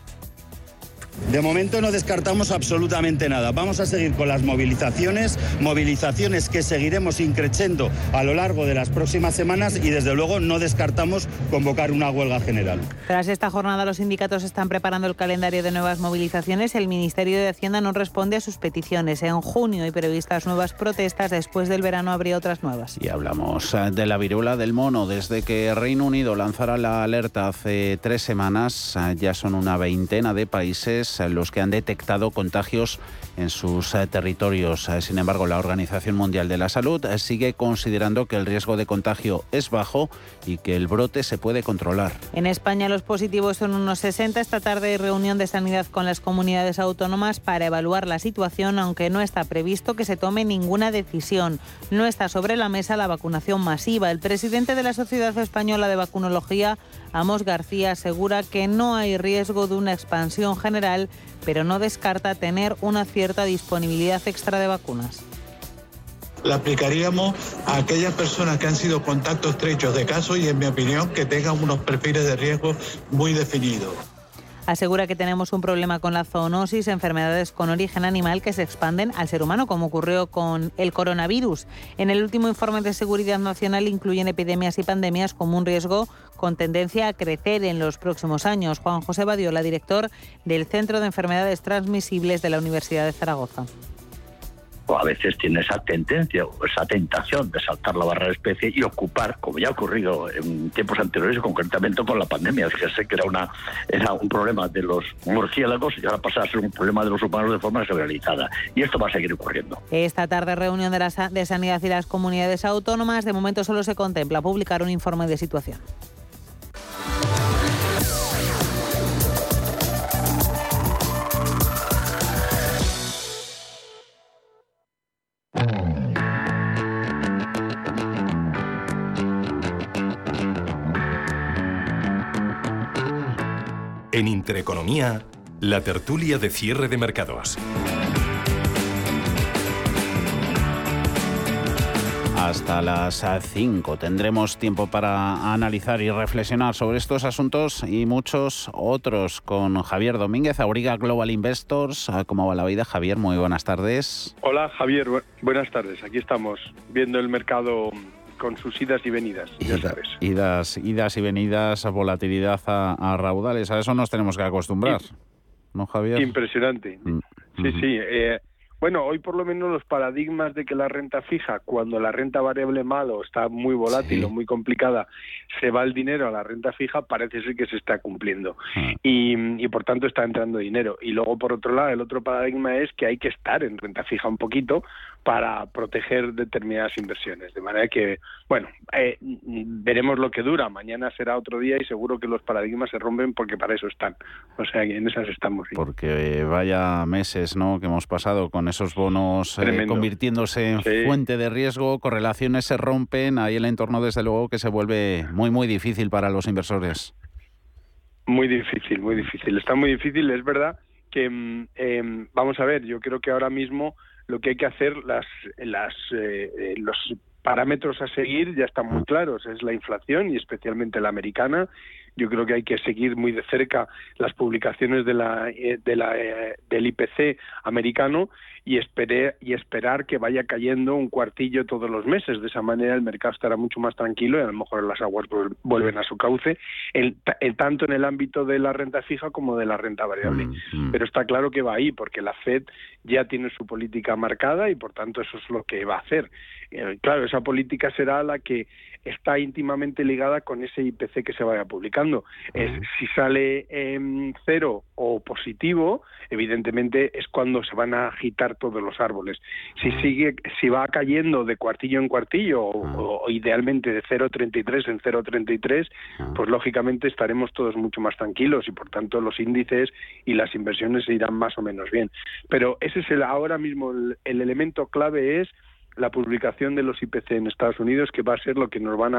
De momento no descartamos absolutamente nada. Vamos a seguir con las movilizaciones que seguiremos increciendo a lo largo de las próximas semanas y desde luego no descartamos convocar una huelga general. Tras esta jornada los sindicatos están preparando el calendario de nuevas movilizaciones. El Ministerio de Hacienda no responde a sus peticiones. En junio hay previstas nuevas protestas, después del verano habría otras nuevas. Y hablamos de la viruela del mono. Desde que Reino Unido lanzara la alerta hace 3 semanas, ya son una veintena de países los que han detectado contagios en sus territorios. Sin embargo, la Organización Mundial de la Salud sigue considerando que el riesgo de contagio es bajo y que el brote se puede controlar. En España los positivos son unos 60. Esta tarde hay reunión de sanidad con las comunidades autónomas para evaluar la situación, aunque no está previsto que se tome ninguna decisión. No está sobre la mesa la vacunación masiva. El presidente de la Sociedad Española de Vacunología, Amos García, asegura que no hay riesgo de una expansión general, pero no descarta tener una cierta disponibilidad extra de vacunas. La aplicaríamos a aquellas personas que han sido contactos estrechos de casos y, en mi opinión, que tengan unos perfiles de riesgo muy definidos. Asegura que tenemos un problema con la zoonosis, enfermedades con origen animal que se expanden al ser humano, como ocurrió con el coronavirus. En el último informe de Seguridad Nacional incluyen epidemias y pandemias como un riesgo con tendencia a crecer en los próximos años. Juan José Badiola, director del Centro de Enfermedades Transmisibles de la Universidad de Zaragoza. A veces tiene esa tendencia o esa tentación de saltar la barrera de especie y ocupar, como ya ha ocurrido en tiempos anteriores, concretamente con la pandemia. Fíjese que era un problema de los murciélagos y ahora pasa a ser un problema de los humanos de forma generalizada. Y esto va a seguir ocurriendo. Esta tarde reunión de Sanidad y las comunidades autónomas. De momento solo se contempla publicar un informe de situación. En Intereconomía, la tertulia de cierre de mercados. hasta las 5. Tendremos tiempo para analizar y reflexionar sobre estos asuntos y muchos otros con Javier Domínguez, Auriga Global Investors. ¿Cómo va la vida, Javier? Muy buenas tardes. Hola, Javier. Buenas tardes. Aquí estamos viendo el mercado con sus idas y venidas, ya sabes. Idas y venidas, volatilidad a raudales. A eso nos tenemos que acostumbrar, ¿no, Javier? Impresionante. Sí. Bueno, hoy por lo menos los paradigmas de que la renta fija, cuando la renta variable malo está muy volátil o muy complicada, se va el dinero a la renta fija, parece ser que se está cumpliendo. Y por tanto está entrando dinero. Y luego, por otro lado, el otro paradigma es que hay que estar en renta fija un poquito para proteger determinadas inversiones. De manera que, bueno, veremos lo que dura. Mañana será otro día y seguro que los paradigmas se rompen porque para eso están. O sea, en esas estamos. ¿Sí? Porque vaya meses, ¿no?, que hemos pasado con esos bonos convirtiéndose en fuente de riesgo, correlaciones se rompen, ahí el entorno desde luego que se vuelve muy difícil para los inversores. Muy difícil. Está muy difícil, es verdad que, vamos a ver, yo creo que ahora mismo lo que hay que hacer, los parámetros a seguir ya están muy claros, es la inflación y especialmente la americana. Yo creo que hay que seguir muy de cerca las publicaciones del IPC americano y esperar que vaya cayendo un cuartillo todos los meses. De esa manera el mercado estará mucho más tranquilo y a lo mejor las aguas vuelven a su cauce, tanto en el ámbito de la renta fija como de la renta variable. Pero está claro que va ahí, porque la Fed ya tiene su política marcada y por tanto eso es lo que va a hacer. Claro, esa política será la que está íntimamente ligada con ese IPC que se vaya publicando. Si sale cero o positivo, evidentemente es cuando se van a agitar todos los árboles. Si va cayendo de cuartillo en cuartillo o idealmente de 0,33 en 0,33, pues lógicamente estaremos todos mucho más tranquilos y por tanto los índices y las inversiones se irán más o menos bien. Pero ese es ahora mismo el elemento clave, es la publicación de los IPC en Estados Unidos, que va a ser lo que nos van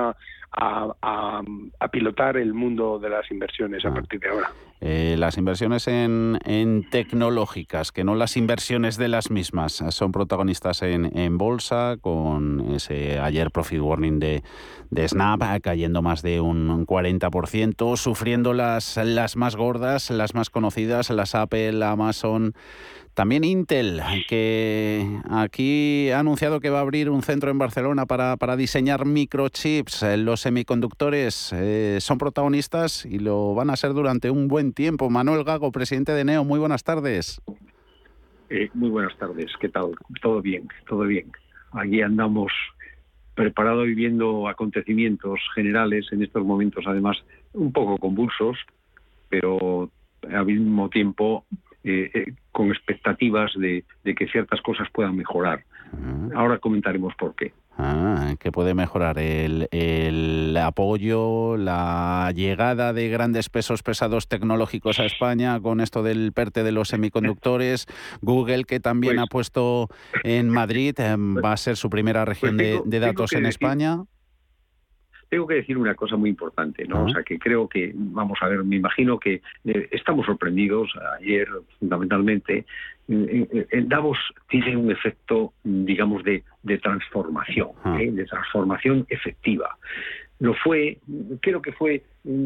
a pilotar el mundo de las inversiones a partir de ahora. Las inversiones en tecnológicas, que no las inversiones de las mismas, son protagonistas en bolsa, con ese ayer profit warning de Snap cayendo más de un 40%, sufriendo las más gordas, las más conocidas, las Apple, Amazon. También Intel, que aquí ha anunciado que va a abrir un centro en Barcelona para diseñar microchips. Los semiconductores son protagonistas y lo van a ser durante un buen tiempo. Manuel Gago, presidente de NEO, muy buenas tardes. Muy buenas tardes, ¿qué tal? Todo bien. Aquí andamos preparados viviendo acontecimientos generales en estos momentos, además un poco convulsos, pero al mismo tiempo con expectativas de que ciertas cosas puedan mejorar. Ahora comentaremos por qué. ¿Qué puede mejorar? El apoyo, la llegada de grandes pesos pesados tecnológicos a España con esto del PERTE de los semiconductores. Google, que también ha puesto en Madrid, va a ser su primera región de datos en España. Tengo que decir una cosa muy importante, ¿no? O sea, que creo que, vamos a ver, me imagino que estamos sorprendidos. Ayer, fundamentalmente, en Davos tiene un efecto, digamos, de transformación, de transformación efectiva. Lo fue, creo que fue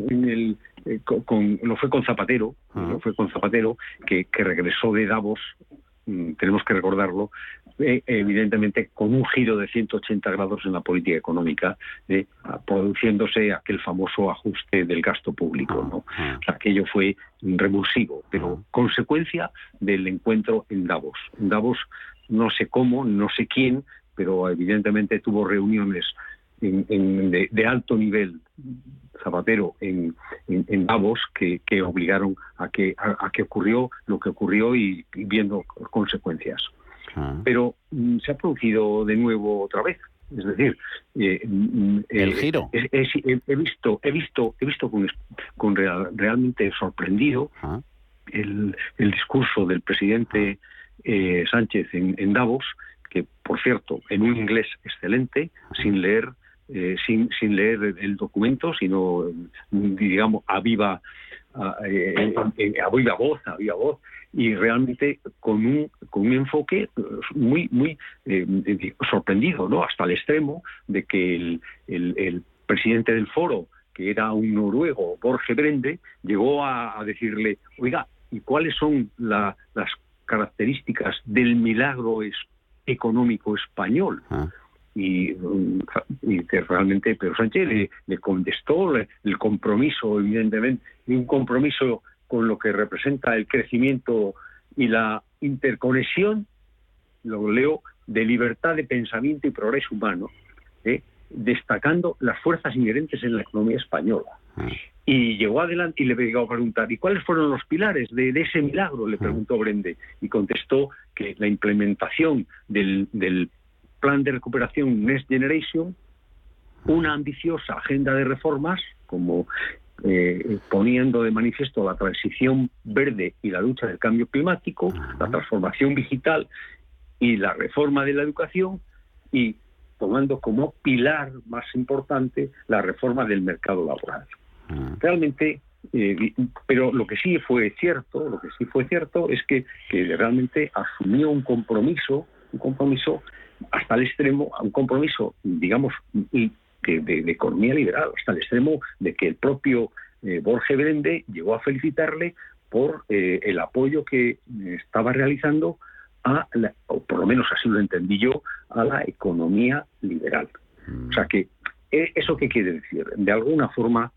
con Zapatero, que regresó de Davos, tenemos que recordarlo, evidentemente con un giro de 180 grados en la política económica, produciéndose aquel famoso ajuste del gasto público, ¿no? O sea, aquello fue revulsivo, pero consecuencia del encuentro en Davos. En Davos, no sé cómo, no sé quién, pero evidentemente tuvo reuniones de alto nivel, Zapatero, en Davos, que obligaron a que ocurrió lo que ocurrió y viendo consecuencias. Pero se ha producido de nuevo otra vez. Es decir, el giro. He visto realmente sorprendido el discurso del presidente Sánchez en Davos, que por cierto en un inglés excelente, sin leer el documento, sino digamos a viva voz, y realmente con un enfoque muy sorprendido, ¿no? Hasta el extremo de que el presidente del foro, que era un noruego, Borge Brende, llegó a decirle, oiga, ¿y cuáles son las características del milagro económico español? Y que realmente Pedro Sánchez le contestó el compromiso, evidentemente, un compromiso con lo que representa el crecimiento y la interconexión, lo leo, de libertad de pensamiento y progreso humano, destacando las fuerzas inherentes en la economía española. Y llegó adelante y le llegó a preguntar, ¿y cuáles fueron los pilares de ese milagro?, le preguntó Brende, y contestó que la implementación del plan de recuperación Next Generation, una ambiciosa agenda de reformas, como poniendo de manifiesto la transición verde y la lucha del cambio climático, la transformación digital y la reforma de la educación, y tomando como pilar más importante la reforma del mercado laboral. Realmente, pero lo que sí fue cierto es que realmente asumió un compromiso hasta el extremo, un compromiso, digamos, de economía liberal, hasta el extremo de que el propio Borge Brende llegó a felicitarle por el apoyo que estaba realizando o por lo menos así lo entendí yo, a la economía liberal. O sea que, ¿eso qué quiere decir? De alguna forma,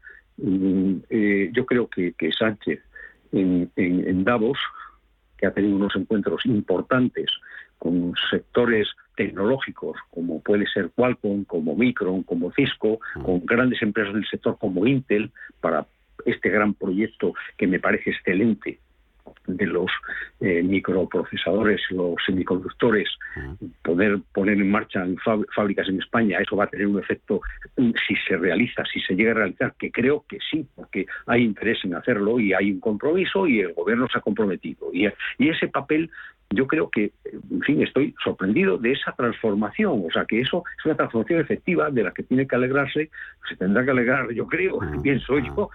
yo creo que Sánchez en Davos, que ha tenido unos encuentros importantes con sectores tecnológicos como puede ser Qualcomm, como Micron, como Cisco, con grandes empresas del sector como Intel, para este gran proyecto que me parece excelente de los microprocesadores, los semiconductores, poder poner en marcha en fábricas en España. Eso va a tener un efecto si se llega a realizar, que creo que sí, porque hay interés en hacerlo y hay un compromiso y el gobierno se ha comprometido. Y ese papel, yo creo que, en fin, estoy sorprendido de esa transformación. O sea, que eso es una transformación efectiva de la que tiene que alegrarse, se tendrá que alegrar, yo creo, pienso yo,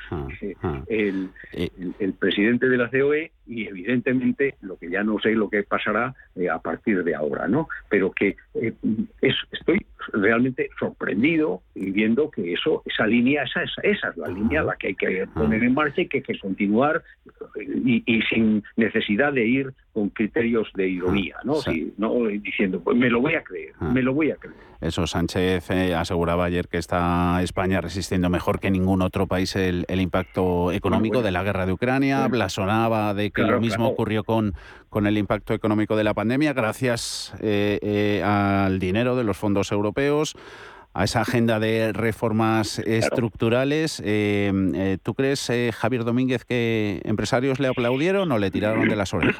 el presidente de la COE, y evidentemente lo que ya no sé lo que pasará a partir de ahora, ¿no? Pero que estoy realmente sorprendido y viendo que esa línea, esa es la línea a la que hay que poner en marcha y que hay que continuar y sin necesidad de ir con criterios de ironía, ¿no? Sí. No diciendo, pues me lo voy a creer. Eso, Sánchez aseguraba ayer que está España resistiendo mejor que ningún otro país el impacto económico de la guerra de Ucrania, blasonaba de que lo mismo ocurrió con el impacto económico de la pandemia, gracias al dinero de los fondos europeos, a esa agenda de reformas estructurales. ¿Tú crees, Javier Domínguez, que empresarios le aplaudieron o le tiraron de las orejas?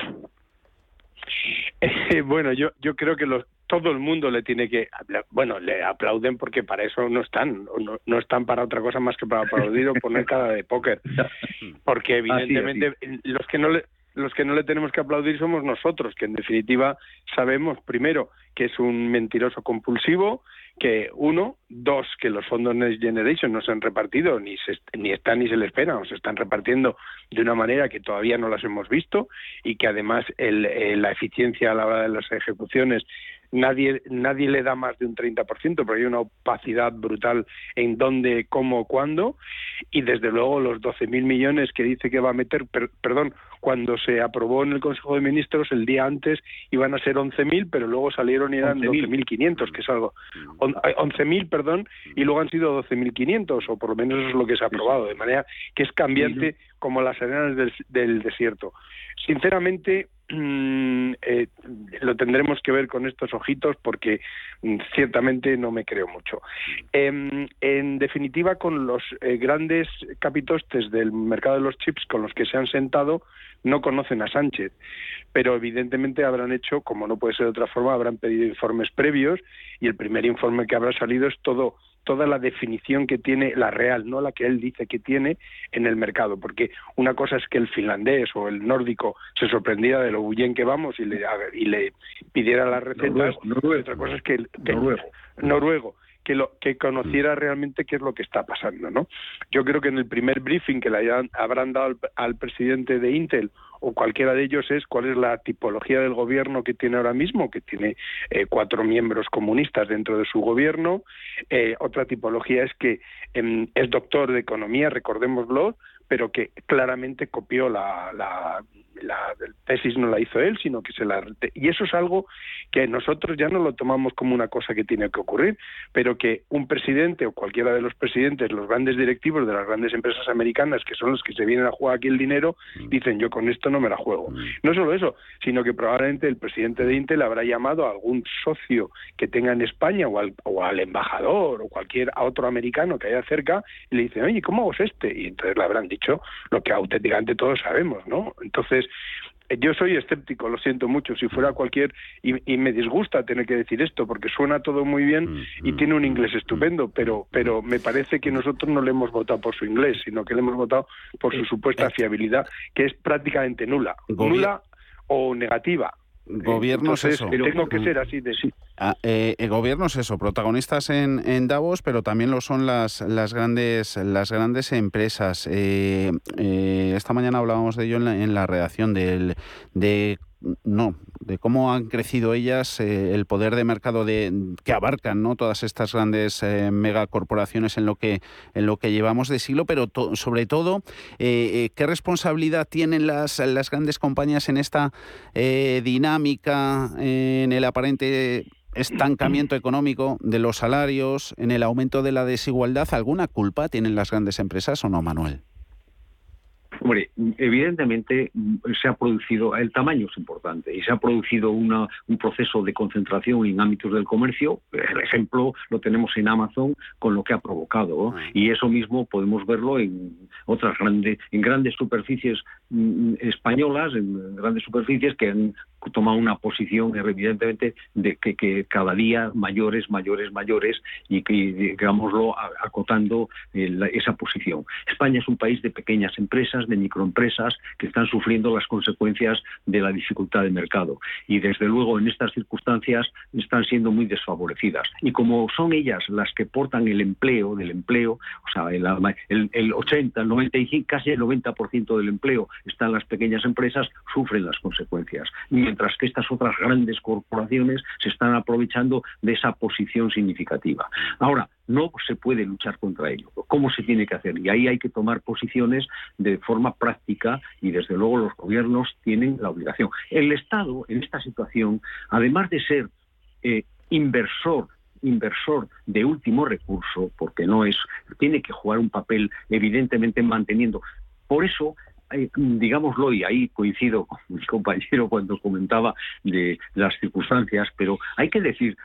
Bueno, yo creo que todo el mundo le tiene que... Bueno, le aplauden porque para eso no están. No están para otra cosa más que para aplaudir o poner cara de póker. Porque evidentemente los que no le tenemos que aplaudir somos nosotros, que en definitiva sabemos, primero, que es un mentiroso compulsivo, que dos, que los fondos Next Generation no se han repartido, ni están ni se les esperan, o se están repartiendo de una manera que todavía no las hemos visto, y que además la eficiencia a la hora de las ejecuciones nadie le da más de un 30%, porque hay una opacidad brutal en dónde, cómo, cuándo, y desde luego los 12.000 millones que dice que va a meter, cuando se aprobó en el Consejo de Ministros el día antes iban a ser 11.000, pero luego salieron y eran 12.500, que es algo 11.000, y luego han sido 12.500, o por lo menos eso es lo que se ha aprobado, de manera que es cambiante como las arenas del desierto. Sinceramente, lo tendremos que ver con estos ojitos, porque ciertamente no me creo mucho. En definitiva, con los grandes capitostes del mercado de los chips con los que se han sentado, no conocen a Sánchez, pero evidentemente habrán hecho, como no puede ser de otra forma, habrán pedido informes previos, y el primer informe que habrá salido es toda la definición que tiene, la real, no la que él dice que tiene en el mercado, porque una cosa es que el finlandés o el nórdico se sorprendiera de lo bien que vamos y le pidiera las recetas, otra cosa es que el noruego que conociera realmente qué es lo que está pasando, ¿no? Yo creo que en el primer briefing que le habrán dado al presidente de Intel o cualquiera de ellos es cuál es la tipología del gobierno que tiene ahora mismo, que tiene 4 miembros comunistas dentro de su gobierno. Otra tipología es que es doctor de economía, recordémoslo, pero que claramente copió la tesis, no la hizo él, sino que y eso es algo que nosotros ya no lo tomamos como una cosa que tiene que ocurrir, pero que un presidente o cualquiera de los presidentes, los grandes directivos de las grandes empresas americanas, que son los que se vienen a jugar aquí el dinero, dicen yo con esto no me la juego. No solo eso, sino que probablemente el presidente de Intel habrá llamado a algún socio que tenga en España o al embajador o a otro americano que haya cerca y le dicen, oye, ¿cómo es este? Y entonces le habrán dicho lo que auténticamente todos sabemos, ¿no? Entonces, yo soy escéptico, lo siento mucho, si fuera y me disgusta tener que decir esto, porque suena todo muy bien y tiene un inglés estupendo, pero me parece que nosotros no le hemos votado por su inglés, sino que le hemos votado por su supuesta fiabilidad, que es prácticamente nula o negativa. Gobiernos entonces, eso. Tengo que ser así de sí. Gobiernos eso, protagonistas en Davos, pero también lo son las grandes empresas. Esta mañana hablábamos de ello en la redacción de cómo han crecido ellas, el poder de mercado que abarcan, ¿no?, todas estas grandes megacorporaciones en lo que llevamos de siglo, pero sobre todo qué responsabilidad tienen las grandes compañías en esta dinámica, en el aparente estancamiento económico de los salarios, en el aumento de la desigualdad. ¿Alguna culpa tienen las grandes empresas o no, Manuel? Hombre, evidentemente se ha producido, el tamaño es importante, y se ha producido un proceso de concentración en ámbitos del comercio. El ejemplo lo tenemos en Amazon con lo que ha provocado, ¿no? Y eso mismo podemos verlo en grandes superficies españolas, en grandes superficies que han tomado una posición evidentemente de que cada día mayores y que, digámoslo, acotando esa posición. España es un país de pequeñas empresas, de microempresas que están sufriendo las consecuencias de la dificultad de mercado, y desde luego en estas circunstancias están siendo muy desfavorecidas, y como son ellas las que portan el empleo, o sea, el 80, el 95, casi el 90% del empleo está en las pequeñas empresas, sufren las consecuencias, mientras que estas otras grandes corporaciones se están aprovechando de esa posición significativa. Ahora, no se puede luchar contra ello. ¿Cómo se tiene que hacer? Y ahí hay que tomar posiciones de forma práctica, y desde luego los gobiernos tienen la obligación. El Estado, en esta situación, además de ser inversor de último recurso, porque tiene que jugar un papel evidentemente manteniendo. Por eso, digámoslo, y ahí coincido con mi compañero cuando comentaba de las circunstancias, pero hay que decir,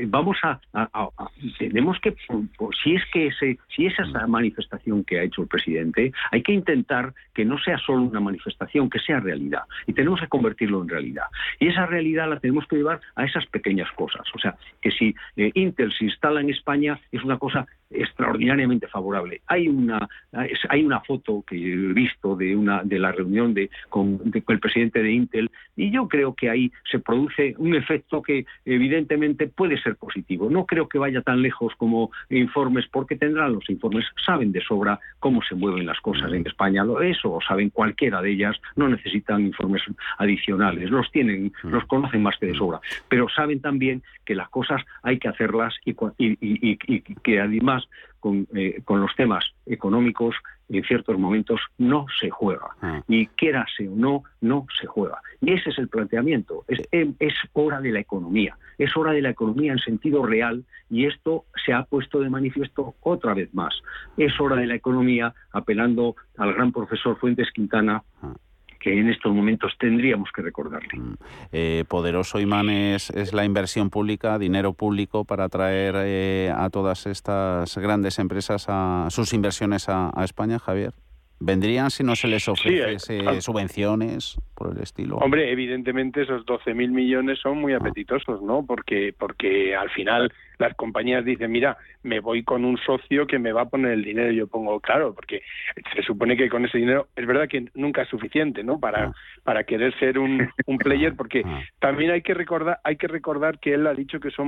tenemos que, si esa manifestación que ha hecho el presidente, hay que intentar que no sea solo una manifestación, que sea realidad, y tenemos que convertirlo en realidad, y esa realidad la tenemos que llevar a esas pequeñas cosas. O sea, que si Intel se instala en España es una cosa extraordinariamente favorable. Hay una foto que he visto de la reunión con el presidente de Intel, y yo creo que ahí se produce un efecto que evidentemente puede ser positivo. No creo que vaya tan lejos como informes, porque tendrán los informes, saben de sobra cómo se mueven las cosas en España. Eso saben cualquiera de ellas, no necesitan informes adicionales, los conocen más que de sobra, pero saben también que las cosas hay que hacerlas, y que además con los temas económicos en ciertos momentos no se juega, y quierase o no se juega, y ese es el planteamiento. Es hora de la economía, es hora de la economía en sentido real, y esto se ha puesto de manifiesto otra vez más. Es hora de la economía, apelando al gran profesor Fuentes Quintana, que en estos momentos tendríamos que recordarle. Poderoso imán es la inversión pública, dinero público, para atraer a todas estas grandes empresas a sus inversiones a España, Javier. ¿Vendrían si no se les ofrece subvenciones por el estilo? Hombre, evidentemente esos 12.000 millones son muy apetitosos, ¿no? Porque al final las compañías dicen, mira, me voy con un socio que me va a poner el dinero. Yo pongo, claro, porque se supone que con ese dinero, es verdad que nunca es suficiente, ¿no? Para querer ser un player, porque también hay que recordar que él ha dicho que somos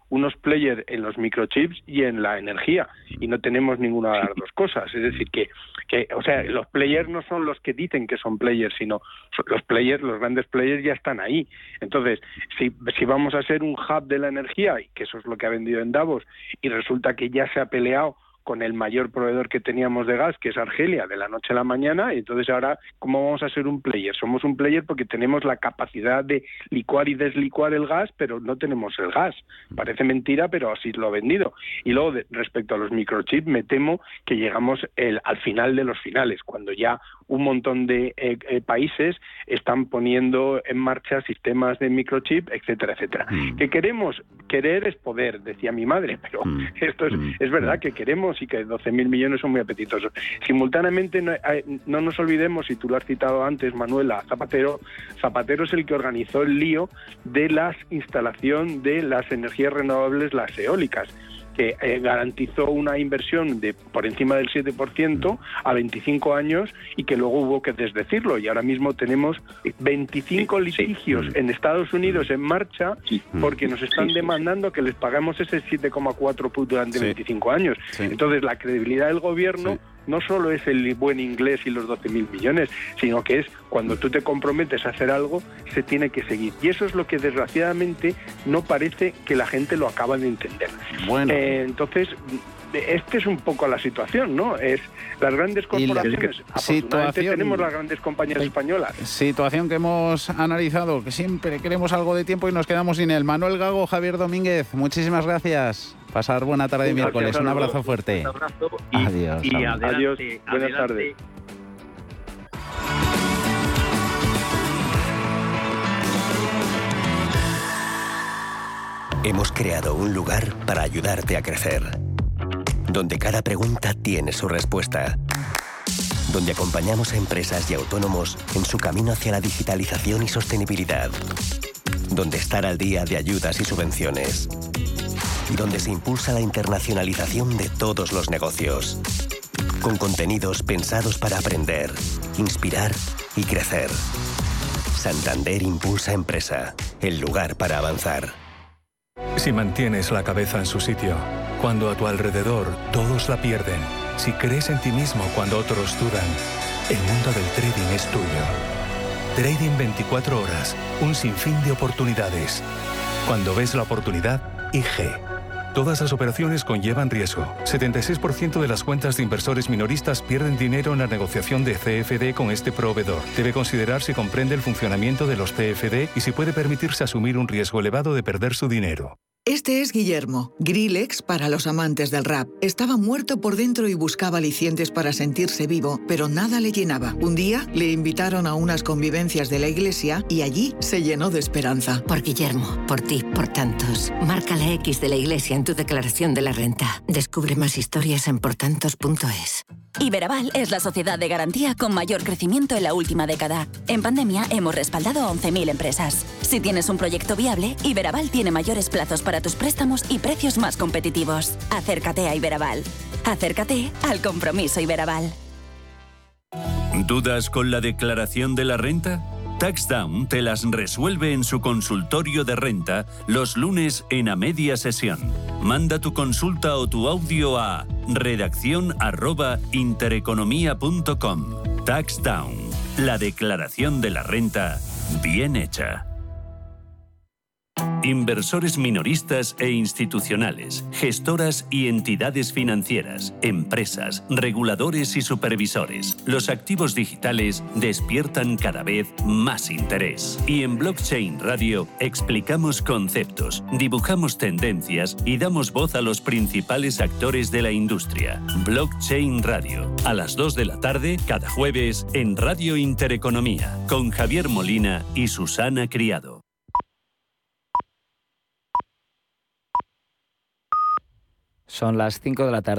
unos players en los microchips y en la energía, y no tenemos ninguna de las dos cosas. Es decir, que o sea, los players no son los que dicen que son players, sino los players, los grandes players ya están ahí. Entonces, si vamos a ser un hub de la energía, y que eso es lo que ha vendido en Davos, y resulta que ya se ha peleado con el mayor proveedor que teníamos de gas, que es Argelia, de la noche a la mañana, y entonces ahora, ¿cómo vamos a ser un player? Somos un player porque tenemos la capacidad de licuar y deslicuar el gas, pero no tenemos el gas. Parece mentira, pero así lo ha vendido. Y luego, respecto a los microchips, me temo que llegamos al final de los finales, cuando ya un montón de países están poniendo en marcha sistemas de microchip, etcétera, etcétera. ¿Qué queremos? Querer es poder, decía mi madre, pero esto es verdad que queremos, y que 12.000 millones son muy apetitosos. Simultáneamente, no nos olvidemos, y tú lo has citado antes, Manuela, Zapatero es el que organizó el lío de la instalación de las energías renovables, las eólicas, que garantizó una inversión de por encima del 7% a 25 años, y que luego hubo que desdecirlo, y ahora mismo tenemos 25 litigios en Estados Unidos en marcha porque nos están demandando que les paguemos ese 7,4 durante 25 años. Entonces, la credibilidad del gobierno no solo es el buen inglés y los 12.000 millones, sino que es cuando tú te comprometes a hacer algo, se tiene que seguir. Y eso es lo que desgraciadamente no parece que la gente lo acaba de entender. Bueno. Entonces, esta es un poco la situación, ¿no? Es las grandes corporaciones. Afortunadamente tenemos las grandes compañías españolas. Situación que hemos analizado, que siempre queremos algo de tiempo y nos quedamos sin él. Manuel Gago, Javier Domínguez, muchísimas gracias. Pasar buena tarde de miércoles. Un abrazo fuerte. Un abrazo adiós. Y adelante, adiós. Buenas tardes. Hemos creado un lugar para ayudarte a crecer, donde cada pregunta tiene su respuesta, donde acompañamos a empresas y autónomos en su camino hacia la digitalización y sostenibilidad, donde estar al día de ayudas y subvenciones, y donde se impulsa la internacionalización de todos los negocios, con contenidos pensados para aprender, inspirar y crecer. Santander Impulsa Empresa, el lugar para avanzar. Si mantienes la cabeza en su sitio, cuando a tu alrededor todos la pierden, si crees en ti mismo cuando otros dudan, el mundo del trading es tuyo. Trading 24 horas, un sinfín de oportunidades. Cuando ves la oportunidad, IG. Todas las operaciones conllevan riesgo. 76% de las cuentas de inversores minoristas pierden dinero en la negociación de CFD con este proveedor. Debe considerar si comprende el funcionamiento de los CFD y si puede permitirse asumir un riesgo elevado de perder su dinero. Este es Guillermo, Grillex para los amantes del rap. Estaba muerto por dentro y buscaba alicientes para sentirse vivo, pero nada le llenaba. Un día le invitaron a unas convivencias de la iglesia y allí se llenó de esperanza. Por Guillermo, por ti, por tantos. Marca la X de la iglesia en tu declaración de la renta. Descubre más historias en portantos.es. Iberaval es la sociedad de garantía con mayor crecimiento en la última década. En pandemia hemos respaldado a 11.000 empresas. Si tienes un proyecto viable, Iberaval tiene mayores plazos para tus préstamos y precios más competitivos. Acércate a Iberaval. Acércate al compromiso Iberaval. ¿Dudas con la declaración de la renta? TaxDown te las resuelve en su consultorio de renta los lunes en A Media Sesión. Manda tu consulta o tu audio a redacción@intereconomia.com. TaxDown, la declaración de la renta bien hecha. Inversores minoristas e institucionales, gestoras y entidades financieras, empresas, reguladores y supervisores. Los activos digitales despiertan cada vez más interés. Y en Blockchain Radio explicamos conceptos, dibujamos tendencias y damos voz a los principales actores de la industria. Blockchain Radio, a las 2 de la tarde, cada jueves, en Radio Intereconomía, con Javier Molina y Susana Criado. Son las 5 de la tarde.